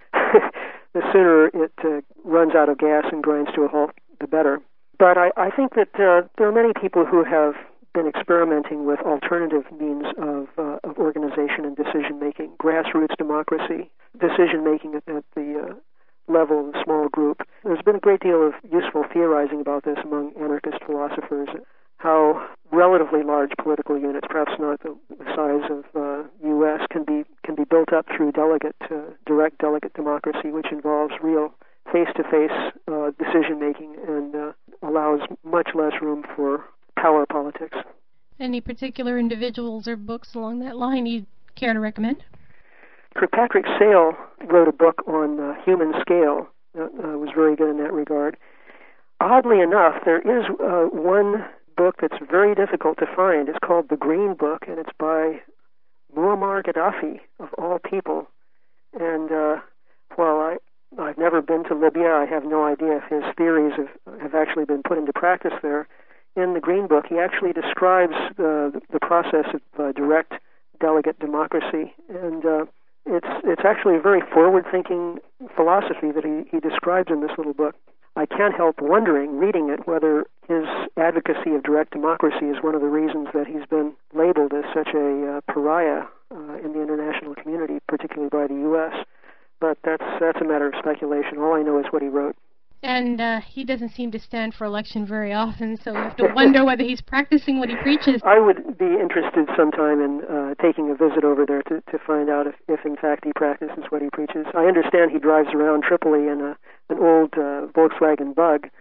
it runs out of gas and grinds to a halt, the better. But I think that there are many people who have been experimenting with alternative means of organization and decision-making, grassroots democracy, decision-making at the level of a small group. There's been a great deal of useful theorizing about this among anarchist philosophers, how relatively large political units, perhaps not the size of U.S., can be built up through direct delegate democracy, which involves real face-to-face decision-making and allows much less room for power politics. Any particular individuals or books along that line you'd care to recommend? Kirkpatrick Sale wrote a book on human scale that was very good in that regard. Oddly enough, there is one book that's very difficult to find. It's called The Green Book, and it's by Muammar Gaddafi, of all people. And while I've never been to Libya, I have no idea if his theories have actually been put into practice there. In The Green Book, he actually describes the process of direct delegate democracy, and it's actually a very forward-thinking philosophy that he describes in this little book. I can't help wondering, reading it, whether his advocacy of direct democracy is one of the reasons that he's been labeled as such a pariah in the international community, particularly by the U.S. But that's a matter of speculation. All I know is what he wrote. And he doesn't seem to stand for election very often, so we have to wonder whether he's practicing what he preaches. I would be interested sometime in taking a visit over there to find out if in fact he practices what he preaches. I understand he drives around Tripoli in an old Volkswagen Bug,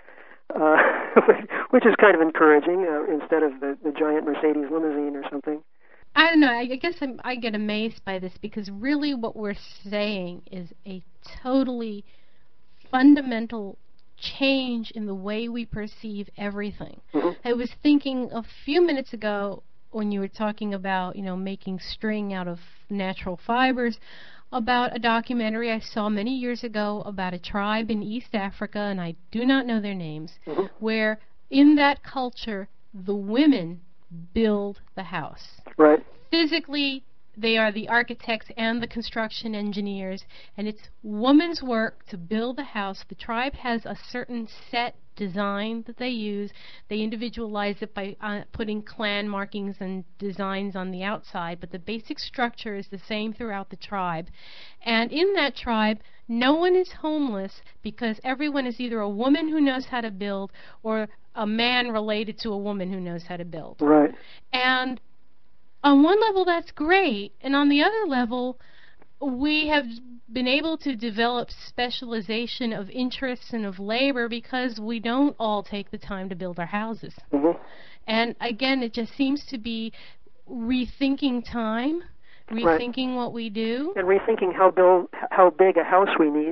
which is kind of encouraging, instead of the giant Mercedes limousine or something. I don't know. I guess I get amazed by this, because really what we're saying is a totally fundamental change in the way we perceive everything. Mm-hmm. I was thinking a few minutes ago when you were talking about, making string out of natural fibers, about a documentary I saw many years ago about a tribe in East Africa, and I do not know their names, mm-hmm. where in that culture the women build the house. Right. Physically, they are the architects and the construction engineers, and it's woman's work to build the house. The tribe has a certain set design that they use. They individualize it by putting clan markings and designs on the outside, but the basic structure is the same throughout the tribe. And in that tribe, no one is homeless, because everyone is either a woman who knows how to build or a man related to a woman who knows how to build. Right. And on one level, that's great, and on the other level, we have been able to develop specialization of interests and of labor because we don't all take the time to build our houses. Mm-hmm. And again, it just seems to be rethinking time, rethinking what we do, and rethinking how big a house we need.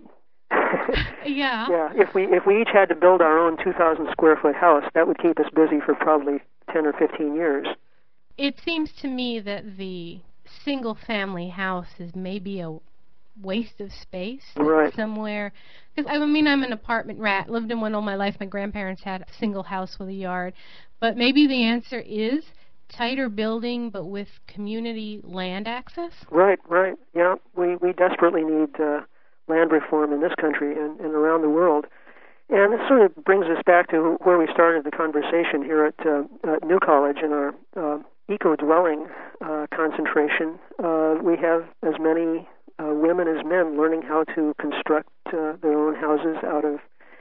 Yeah. Yeah. If we each had to build our own 2,000 square foot house, that would keep us busy for probably 10 or 15 years. It seems to me that the single-family house is maybe a waste of space. Right. Somewhere. Because I'm an apartment rat. Lived in one all my life. My grandparents had a single house with a yard. But maybe the answer is tighter building, but with community land access. Right. Yeah, we desperately need land reform in this country and around the world. And it sort of brings us back to where we started the conversation here at New College in our eco-dwelling concentration. We have as many women as men learning how to construct their own houses out of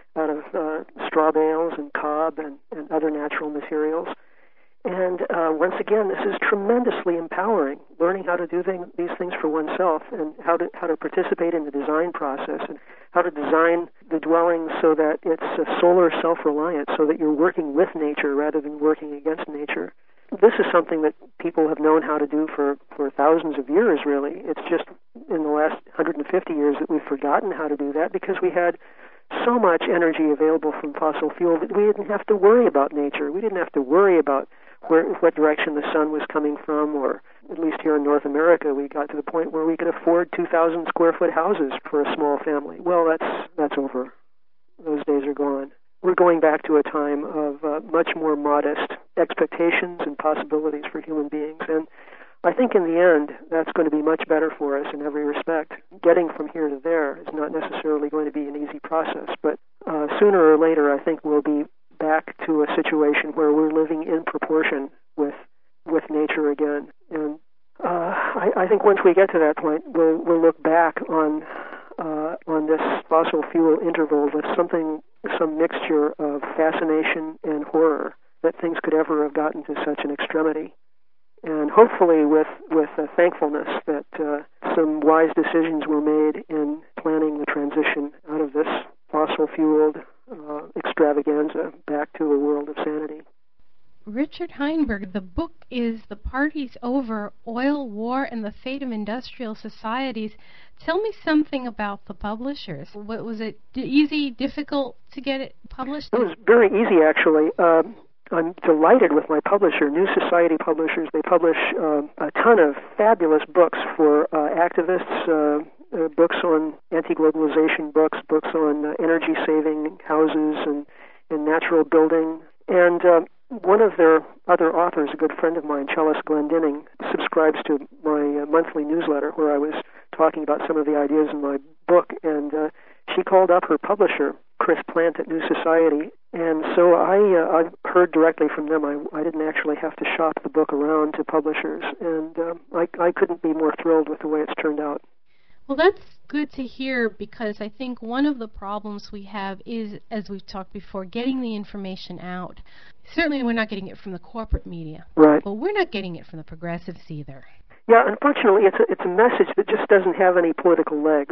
straw bales and cob and other natural materials. And once again, this is tremendously empowering, learning how to do these things for oneself, and how to participate in the design process, and how to design the dwelling so that it's solar self-reliant, so that you're working with nature rather than working against nature. This is something that people have known how to do for thousands of years, really. It's just in the last 150 years that we've forgotten how to do that, because we had so much energy available from fossil fuel that we didn't have to worry about nature. We didn't have to worry about what direction the sun was coming from, or at least here in North America, we got to the point where we could afford 2,000 square foot houses for a small family. Well, that's over. Those days are gone. We're going back to a time of much more modest expectations and possibilities for human beings. And I think in the end, that's going to be much better for us in every respect. Getting from here to there is not necessarily going to be an easy process, but sooner or later, I think we'll be back to a situation where we're living in proportion with nature again. And I think once we get to that point, we'll look back on this fossil fuel interval with some mixture of fascination and horror that things could ever have gotten to such an extremity. And hopefully with a thankfulness that some wise decisions were made in planning the transition out of this fossil-fueled extravaganza back to a world of sanity. Richard Heinberg, the book is The Parties Over, Oil, War, and the Fate of Industrial Societies. Tell me something about the publishers. What, was it easy, difficult to get it published? It was very easy, actually. I'm delighted with my publisher, New Society Publishers. They publish a ton of fabulous books for activists, books on anti-globalization books on energy-saving houses and natural building. And one of their other authors, a good friend of mine, Chellis Glendinning, subscribes to my monthly newsletter where I was talking about some of the ideas in my book. And she called up her publisher, Chris Plant at New Society. And so I heard directly from them. I didn't actually have to shop the book around to publishers. And I couldn't be more thrilled with the way it's turned out. Well, that's good to hear, because I think one of the problems we have is, as we've talked before, getting the information out. Certainly we're not getting it from the corporate media. Right. But we're not getting it from the progressives either. Yeah, unfortunately, it's a message that just doesn't have any political legs,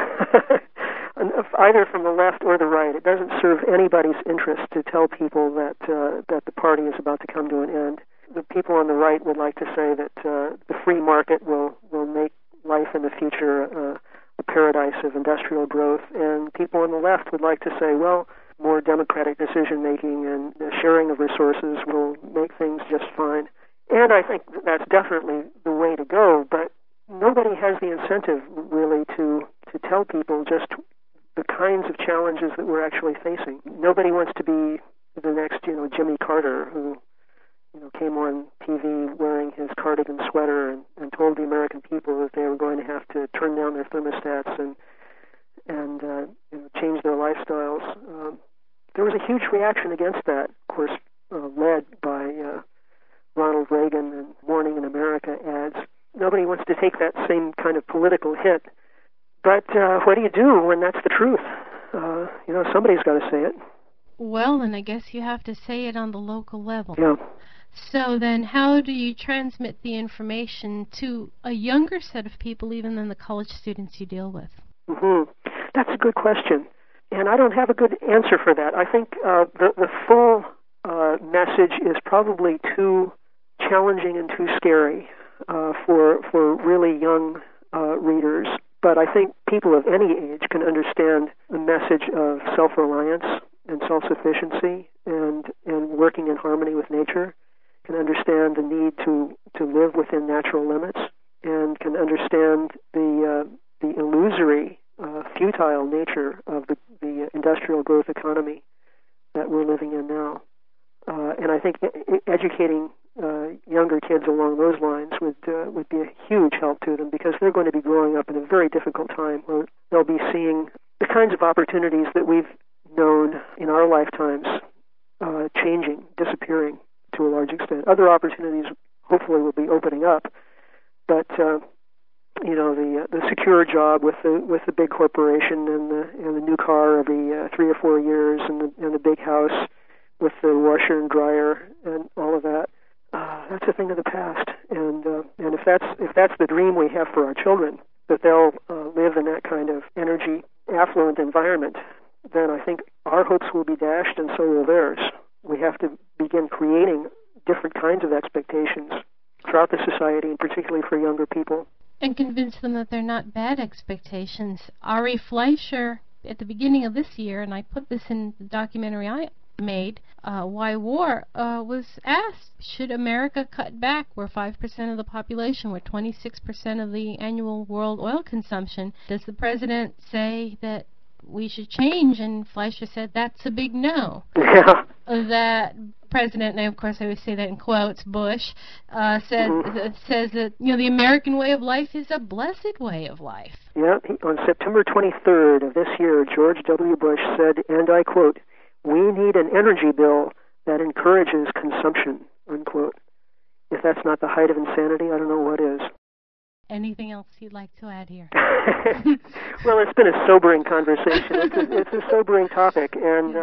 either from the left or the right. It doesn't serve anybody's interest to tell people that the party is about to come to an end. The people on the right would like to say that the free market will make life in the future a paradise of industrial growth, and people on the left would like to say, well, more democratic decision-making and the sharing of resources will make things just fine. And I think that's definitely the way to go, but nobody has the incentive, really, to tell people just the kinds of challenges that we're actually facing. Nobody wants to be the next, Jimmy Carter, who came on TV wearing his cardigan sweater and told the American people that they were going to have to turn down their thermostats and change their lifestyles. There was a huge reaction against that, of course, led by Ronald Reagan and Morning in America ads. Nobody wants to take that same kind of political hit. But what do you do when that's the truth? Somebody's got to say it. Well, then I guess you have to say it on the local level. Yeah. So then how do you transmit the information to a younger set of people, even than the college students you deal with? Mm-hmm. That's a good question. And I don't have a good answer for that. I think the full message is probably too challenging and too scary for really young readers. But I think people of any age can understand the message of self-reliance and self-sufficiency and working in harmony with nature, can understand the need to live within natural limits, and can understand the illusory, futile nature of the industrial growth economy that we're living in now. And I think educating younger kids along those lines would be a huge help to them, because they're going to be growing up in a very difficult time where they'll be seeing the kinds of opportunities that we've known in our lifetimes changing, disappearing to a large extent. Other opportunities hopefully will be opening up, but the secure job with the big corporation and the new car every 3 or 4 years and the big house with the washer and dryer and all of that, that's a thing of the past. And if that's the dream we have for our children, that they'll live in that kind of energy affluent environment, then I think our hopes will be dashed, and so will theirs. We have to begin creating different kinds of expectations throughout the society, and particularly for younger people. And convince them that they're not bad expectations. Ari Fleischer, at the beginning of this year, and I put this in the documentary I made, Why War, was asked, should America cut back? We're 5% of the population. We're 26% of the annual world oil consumption. Does the president say that we should change? And Fleischer said, that's a big no. Yeah. That president, and of course I always say that in quotes, Bush, says that the American way of life is a blessed way of life. Yeah, on September 23rd of this year, George W. Bush said, and I quote, "We need an energy bill that encourages consumption," unquote. If that's not the height of insanity, I don't know what is. Anything else you'd like to add here? Well, it's been a sobering conversation. It's a sobering topic, and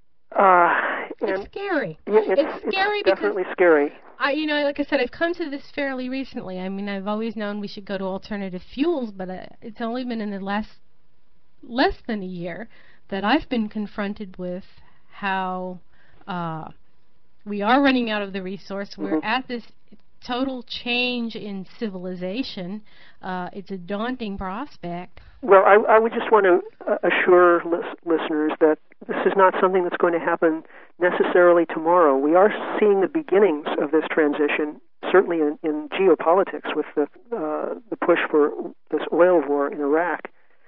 it's scary. It's scary because definitely scary. Like I said, I've come to this fairly recently. I mean, I've always known we should go to alternative fuels, but it's only been in the less than a year that I've been confronted with how we are running out of the resource. We're Mm-hmm. at this total change in civilization. It's a daunting prospect. Well, I would just want to assure listeners that this is not something that's going to happen necessarily tomorrow. We are seeing the beginnings of this transition, certainly in geopolitics with the push for this oil war in Iraq.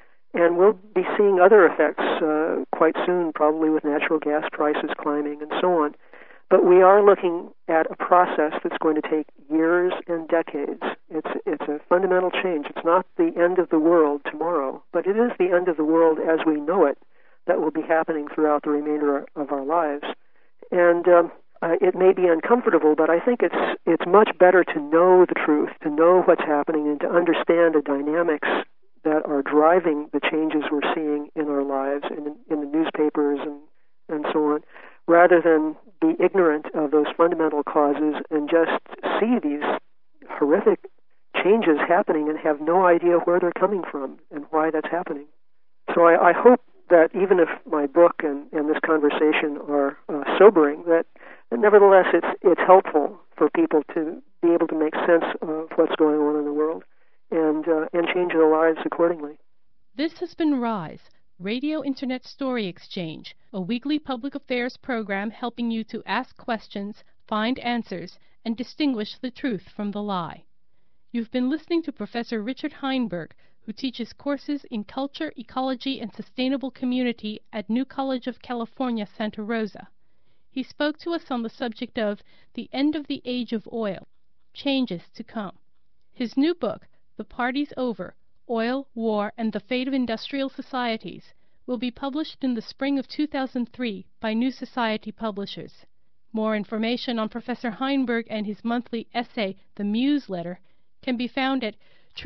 And we'll be seeing other effects quite soon, probably with natural gas prices climbing and so on. But we are looking at a process that's going to take years and decades. It's a fundamental change. It's not the end of the world tomorrow, but it is the end of the world as we know it that will be happening throughout the remainder of our lives. And it may be uncomfortable, but I think it's much better to know the truth, to know what's happening, and to understand the dynamics that are driving the changes we're seeing in our lives and in the newspapers and so on, rather than be ignorant of those fundamental causes and just see these horrific changes happening and have no idea where they're coming from and why that's happening. So I hope that even if my book and this conversation are sobering, that nevertheless it's helpful for people to be able to make sense of what's going on in the world and change their lives accordingly. This has been RISE, Radio Internet Story Exchange, a weekly public affairs program helping you to ask questions, find answers, and distinguish the truth from the lie. You've been listening to Professor Richard Heinberg, who teaches courses in culture, ecology, and sustainable community at New College of California, Santa Rosa. He spoke to us on the subject of the end of the age of oil, changes to come. His new book, The Party's Over, Oil, War, and the Fate of Industrial Societies, will be published in the spring of 2003 by New Society Publishers. More information on Professor Heinberg and his monthly essay, The Museletter, can be found at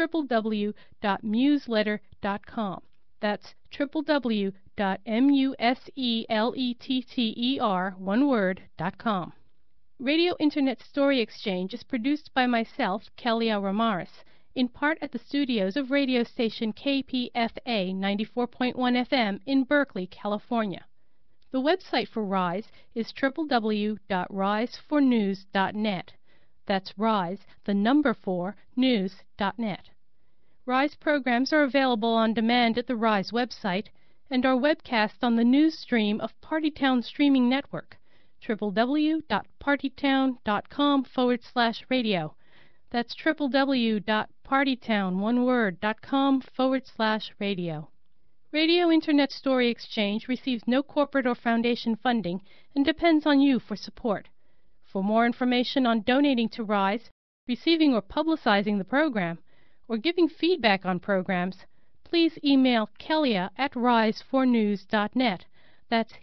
www.museletter.com. That's www.museletter.com. Radio Internet Story Exchange is produced by myself, Kelia Ramaris, in part at the studios of radio station KPFA 94.1 FM in Berkeley, California. The website for RISE is www.risefornews.net. That's RISE, the number 4, news.net. RISE programs are available on demand at the RISE website and are webcast on the news stream of Partytown Streaming Network, www.partytown.com/radio. That's www.partytown.com/radio. Radio Internet Story Exchange receives no corporate or foundation funding and depends on you for support. For more information on donating to RISE, receiving or publicizing the program, or giving feedback on programs, please email Kelia at risefornews.net. That's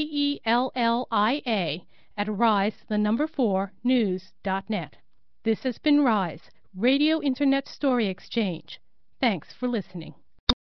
KELLIA at rise, the number 4, news.net. This has been RISE, Radio Internet Story Exchange. Thanks for listening.